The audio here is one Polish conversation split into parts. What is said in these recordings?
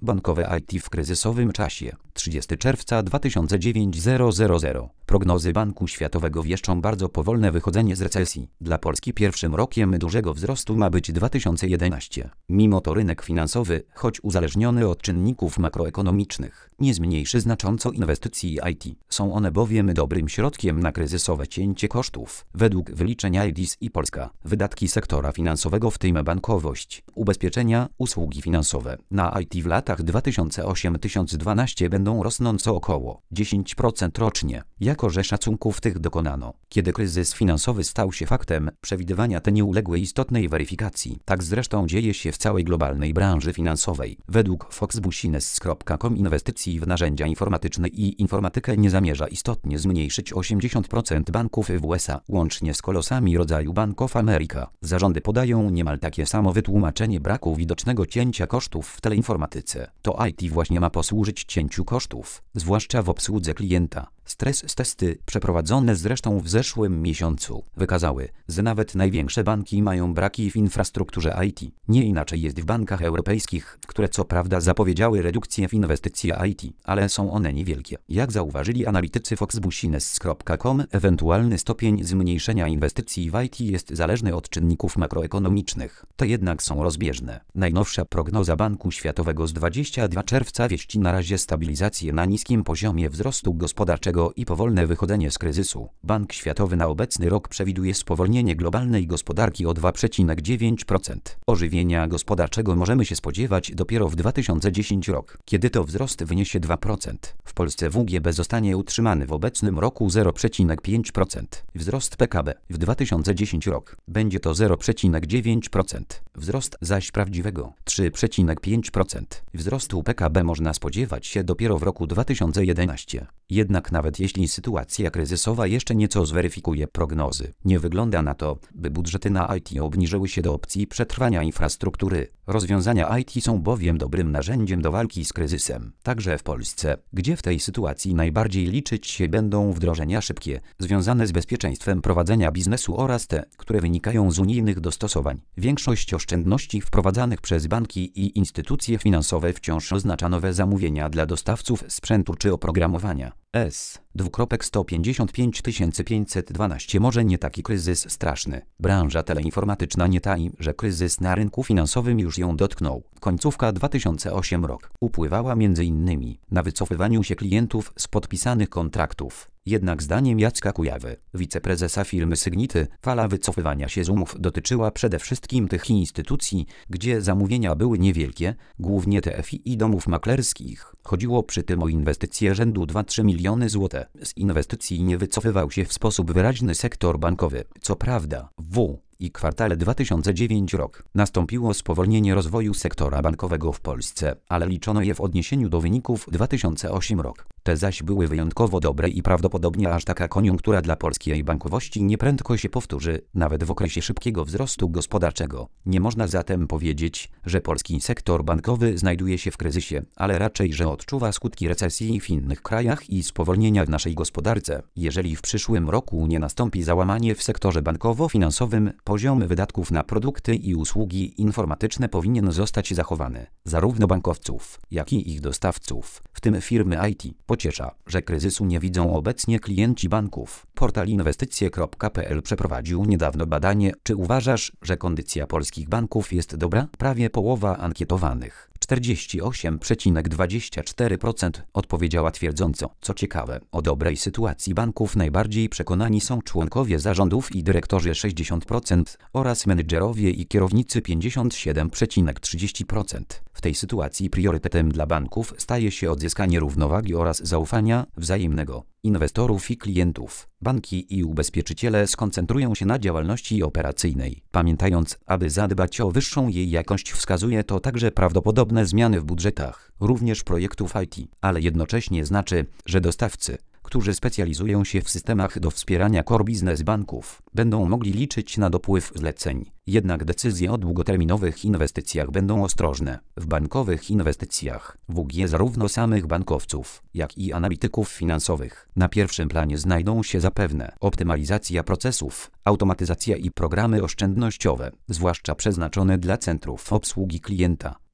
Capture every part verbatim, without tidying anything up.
Bankowe I T w kryzysowym czasie. trzydziestego czerwca dwa tysiące dziewiątego. Prognozy Banku Światowego wieszczą bardzo powolne wychodzenie z recesji. Dla Polski pierwszym rokiem dużego wzrostu ma być dwa tysiące jedenasty. Mimo to rynek finansowy, choć uzależniony od czynników makroekonomicznych, nie zmniejszy znacząco inwestycji I T. Są one bowiem dobrym środkiem na kryzysowe cięcie kosztów. Według wyliczenia I D I S i Polska, wydatki sektora finansowego, w tym bankowość, ubezpieczenia, usługi finansowe, na I T w latach dwa tysiące ósmym do dwa tysiące dwunastego będą rosnąć o około dziesięć procent rocznie. Jako że szacunków tych dokonano, kiedy kryzys finansowy stał się faktem, przewidywania te nie uległy istotnej weryfikacji. Tak zresztą dzieje się w całej globalnej branży finansowej. Według fox business kropka com inwestycji w narzędzia informatyczne i informatykę nie zamierza istotnie zmniejszyć osiemdziesiąt procent banków w U S A, łącznie z kolosami rodzaju Bank of America. Zarządy podają niemal takie samo wytłumaczenie braku widocznego cięcia kosztów w teleinformatyce. To I T właśnie ma posłużyć cięciu kosztów, zwłaszcza w obsłudze klienta. Stres testy, przeprowadzone zresztą w zeszłym miesiącu, wykazały, że nawet największe banki mają braki w infrastrukturze I T. Nie inaczej jest w bankach europejskich, które co prawda zapowiedziały redukcję w inwestycje I T, ale są one niewielkie. Jak zauważyli analitycy fox business kropka com, ewentualny stopień zmniejszenia inwestycji w I T jest zależny od czynników makroekonomicznych. Te jednak są rozbieżne. Najnowsza prognoza Banku Światowego z dwudziestego drugiego czerwca wieści na razie stabilizację na niskim poziomie wzrostu gospodarczego i powolne wychodzenie z kryzysu. Bank Światowy na obecny rok przewiduje spowolnienie globalnej gospodarki o dwa przecinek dziewięć procent. Ożywienia gospodarczego możemy się spodziewać dopiero w dwa tysiące dziesiątym roku, kiedy to wzrost wyniesie dwa procent. W Polsce W G B zostanie utrzymany w obecnym roku zero przecinek pięć procent. Wzrost P K B w dwa tysiące dziesiątym roku będzie to zero przecinek dziewięć procent. Wzrost zaś prawdziwego trzy przecinek pięć procent. Wzrostu P K B można spodziewać się dopiero w roku dwa tysiące jedenastym. Jednak nawet jeśli sytuacja kryzysowa jeszcze nieco zweryfikuje prognozy, nie wygląda na to, by budżety na I T obniżyły się do opcji przetrwania infrastruktury. Rozwiązania I T są bowiem dobrym narzędziem do walki z kryzysem, także w Polsce, gdzie w tej sytuacji najbardziej liczyć się będą wdrożenia szybkie, związane z bezpieczeństwem prowadzenia biznesu oraz te, które wynikają z unijnych dostosowań. Większość oszczędności wprowadzanych przez banki i instytucje finansowe wciąż oznacza nowe zamówienia dla dostawców sprzętu czy oprogramowania. S. sto pięćdziesiąt pięć tysięcy pięćset dwanaście Może nie taki kryzys straszny. Branża teleinformatyczna nie tai, że kryzys na rynku finansowym już ją dotknął. Końcówka dwa tysiące ósmego roku upływała między innymi na wycofywaniu się klientów z podpisanych kontraktów. Jednak zdaniem Jacka Kujawy, wiceprezesa firmy Sygnity, fala wycofywania się z umów dotyczyła przede wszystkim tych instytucji, gdzie zamówienia były niewielkie, głównie T F I i domów maklerskich. Chodziło przy tym o inwestycje rzędu dwa do trzech miliony złotych. Z inwestycji nie wycofywał się w sposób wyraźny sektor bankowy. Co prawda, w i kwartale dwa tysiące dziewiątego roku nastąpiło spowolnienie rozwoju sektora bankowego w Polsce, ale liczono je w odniesieniu do wyników dwa tysiące ósmego roku. Te zaś były wyjątkowo dobre i prawdopodobnie aż taka koniunktura dla polskiej bankowości nieprędko się powtórzy, nawet w okresie szybkiego wzrostu gospodarczego. Nie można zatem powiedzieć, że polski sektor bankowy znajduje się w kryzysie, ale raczej, że odczuwa skutki recesji w innych krajach i spowolnienia w naszej gospodarce. Jeżeli w przyszłym roku nie nastąpi załamanie w sektorze bankowo-finansowym, poziom wydatków na produkty i usługi informatyczne powinien zostać zachowany. Zarówno bankowców, jak i ich dostawców, w tym firmy I T. Pociesza, że kryzysu nie widzą obecnie klienci banków. Portal inwestycje kropka p l przeprowadził niedawno badanie, czy uważasz, że kondycja polskich banków jest dobra? Prawie połowa ankietowanych, czterdzieści osiem przecinek dwadzieścia cztery procent, odpowiedziała twierdząco. Co ciekawe, o dobrej sytuacji banków najbardziej przekonani są członkowie zarządów i dyrektorzy sześćdziesiąt procent oraz menedżerowie i kierownicy pięćdziesiąt siedem przecinek trzydzieści procent. W tej sytuacji priorytetem dla banków staje się odzyskanie równowagi oraz zaufania wzajemnego inwestorów i klientów. Banki i ubezpieczyciele skoncentrują się na działalności operacyjnej, pamiętając, aby zadbać o wyższą jej jakość, wskazuje to także prawdopodobne zmiany w budżetach, również projektów I T, ale jednocześnie znaczy, że dostawcy, którzy specjalizują się w systemach do wspierania core business banków, będą mogli liczyć na dopływ zleceń. Jednak decyzje o długoterminowych inwestycjach będą ostrożne. W bankowych inwestycjach W G zarówno samych bankowców, jak i analityków finansowych na pierwszym planie znajdą się zapewne optymalizacja procesów, automatyzacja i programy oszczędnościowe, zwłaszcza przeznaczone dla centrów obsługi klienta.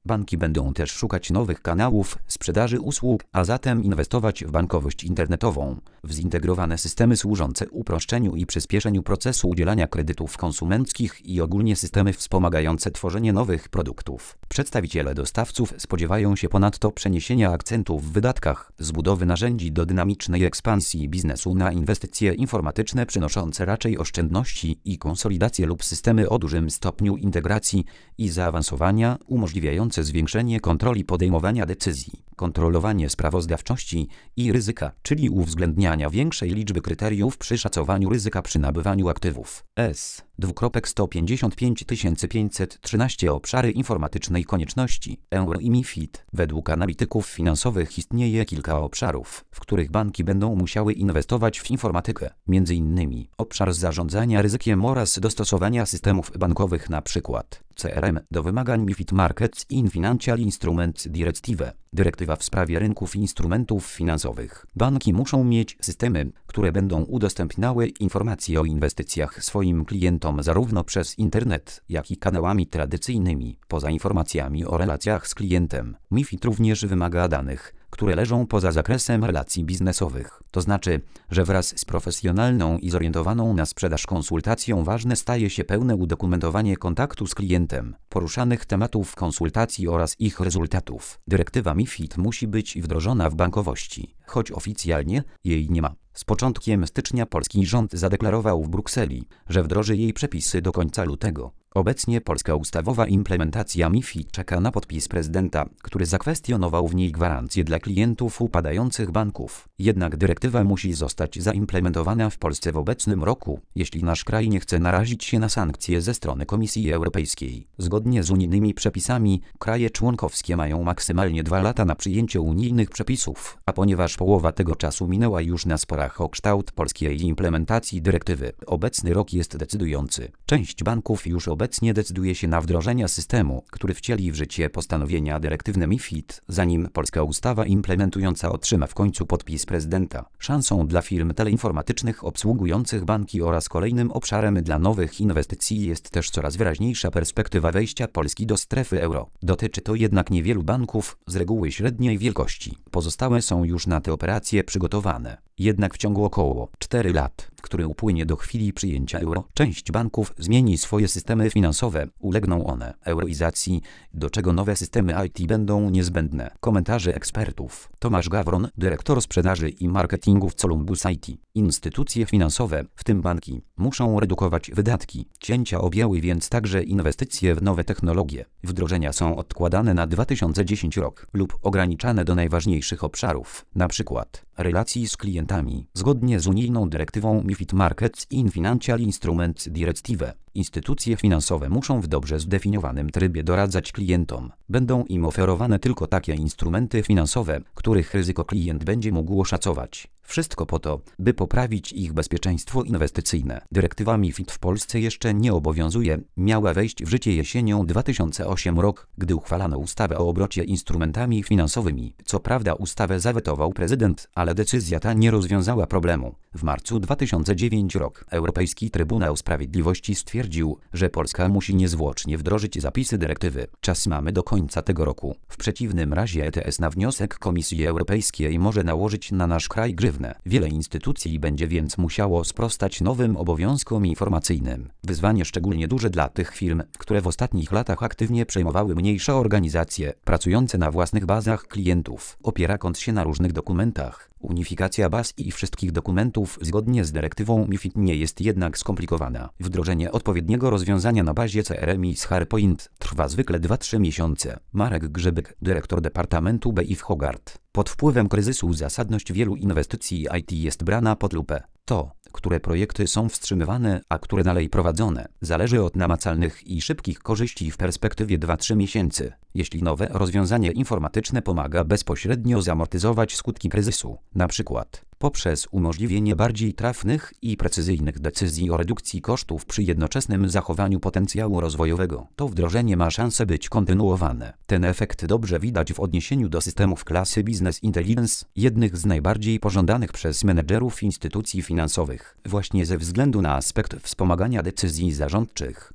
Banki będą też szukać nowych kanałów sprzedaży usług, a zatem inwestować w bankowość internetową, w zintegrowane systemy służące uproszczeniu i przyspieszeniu procesu udzielania kredytów konsumenckich i ogólnie systemy wspomagające tworzenie nowych produktów. Przedstawiciele dostawców spodziewają się ponadto przeniesienia akcentu w wydatkach z budowy narzędzi do dynamicznej ekspansji biznesu na inwestycje informatyczne przynoszące raczej oszczędności i konsolidację lub systemy o dużym stopniu integracji i zaawansowania umożliwiające zwiększenie kontroli podejmowania decyzji, kontrolowanie sprawozdawczości i ryzyka, czyli uwzględniania większej liczby kryteriów przy szacowaniu ryzyka przy nabywaniu aktywów. S. sto pięćdziesiąt pięć tysięcy pięćset trzynaście Obszary informatycznej konieczności. Euro i MiFID. Według analityków finansowych istnieje kilka obszarów, w których banki będą musiały inwestować w informatykę. Między innymi obszar zarządzania ryzykiem oraz dostosowania systemów bankowych, np. C R M, do wymagań MiFID Markets in Financial Instruments Directive. Dyrektywa w sprawie rynków instrumentów finansowych. Banki muszą mieć systemy, które będą udostępniały informacje o inwestycjach swoim klientom zarówno przez internet, jak i kanałami tradycyjnymi. Poza informacjami o relacjach z klientem, MiFID również wymaga danych, które leżą poza zakresem relacji biznesowych. To znaczy, że wraz z profesjonalną i zorientowaną na sprzedaż konsultacją ważne staje się pełne udokumentowanie kontaktu z klientem, poruszanych tematów konsultacji oraz ich rezultatów. Dyrektywa MiFID musi być wdrożona w bankowości, choć oficjalnie jej nie ma. Z początkiem stycznia polski rząd zadeklarował w Brukseli, że wdroży jej przepisy do końca lutego. Obecnie polska ustawowa implementacja MiFID czeka na podpis prezydenta, który zakwestionował w niej gwarancje dla klientów upadających banków. Jednak dyrektywa musi zostać zaimplementowana w Polsce w obecnym roku, jeśli nasz kraj nie chce narazić się na sankcje ze strony Komisji Europejskiej. Zgodnie z unijnymi przepisami, kraje członkowskie mają maksymalnie dwa lata na przyjęcie unijnych przepisów, a ponieważ połowa tego czasu minęła już na sporach o kształt polskiej implementacji dyrektywy, obecny rok jest decydujący. Część banków już obecnie Obecnie decyduje się na wdrożenie systemu, który wcieli w życie postanowienia dyrektywne MiFID, zanim polska ustawa implementująca otrzyma w końcu podpis prezydenta. Szansą dla firm teleinformatycznych obsługujących banki oraz kolejnym obszarem dla nowych inwestycji jest też coraz wyraźniejsza perspektywa wejścia Polski do strefy euro. Dotyczy to jednak niewielu banków, z reguły średniej wielkości. Pozostałe są już na te operacje przygotowane. Jednak w ciągu około czterech lat, który upłynie do chwili przyjęcia euro, część banków zmieni swoje systemy finansowe, ulegną one euroizacji, do czego nowe systemy I T będą niezbędne. Komentarze ekspertów. Tomasz Gawron, dyrektor sprzedaży i marketingu w Columbus I T. Instytucje finansowe, w tym banki, muszą redukować wydatki. Cięcia objęły więc także inwestycje w nowe technologie. Wdrożenia są odkładane na dwa tysiące dziesiąty rok lub ograniczane do najważniejszych obszarów, np. relacji z klientami. Zgodnie z unijną dyrektywą MiFID Markets in Financial Instruments Directive, instytucje finansowe muszą w dobrze zdefiniowanym trybie doradzać klientom. Będą im oferowane tylko takie instrumenty finansowe, których ryzyko klient będzie mógł oszacować. Wszystko po to, by poprawić ich bezpieczeństwo inwestycyjne. Dyrektywa MiFID w Polsce jeszcze nie obowiązuje, miała wejść w życie jesienią dwa tysiące ósmego rok, gdy uchwalano ustawę o obrocie instrumentami finansowymi. Co prawda ustawę zawetował prezydent, ale decyzja ta nie rozwiązała problemu. W marcu dwa tysiące dziewiątego rok Europejski Trybunał Sprawiedliwości stwierdził, że Polska musi niezwłocznie wdrożyć zapisy dyrektywy. Czas mamy do końca tego roku. W przeciwnym razie E T S na wniosek Komisji Europejskiej może nałożyć na nasz kraj grzywnę. Wiele instytucji będzie więc musiało sprostać nowym obowiązkom informacyjnym. Wyzwanie szczególnie duże dla tych firm, które w ostatnich latach aktywnie przejmowały mniejsze organizacje, pracujące na własnych bazach klientów, opierając się na różnych dokumentach. Unifikacja baz i wszystkich dokumentów zgodnie z dyrektywą MiFID nie jest jednak skomplikowana. Wdrożenie odpowiedniego rozwiązania na bazie C R M i SharePoint trwa zwykle dwa do trzech miesiące. Marek Grzybyk, dyrektor Departamentu B I w Hogarth. Pod wpływem kryzysu zasadność wielu inwestycji I T jest brana pod lupę. To, które projekty są wstrzymywane, a które dalej prowadzone, zależy od namacalnych i szybkich korzyści w perspektywie dwóch do trzech miesięcy. Jeśli nowe rozwiązanie informatyczne pomaga bezpośrednio zamortyzować skutki kryzysu, na przykład poprzez umożliwienie bardziej trafnych i precyzyjnych decyzji o redukcji kosztów przy jednoczesnym zachowaniu potencjału rozwojowego, to wdrożenie ma szansę być kontynuowane. Ten efekt dobrze widać w odniesieniu do systemów klasy Business Intelligence, jednych z najbardziej pożądanych przez menedżerów instytucji finansowych, właśnie ze względu na aspekt wspomagania decyzji zarządczych.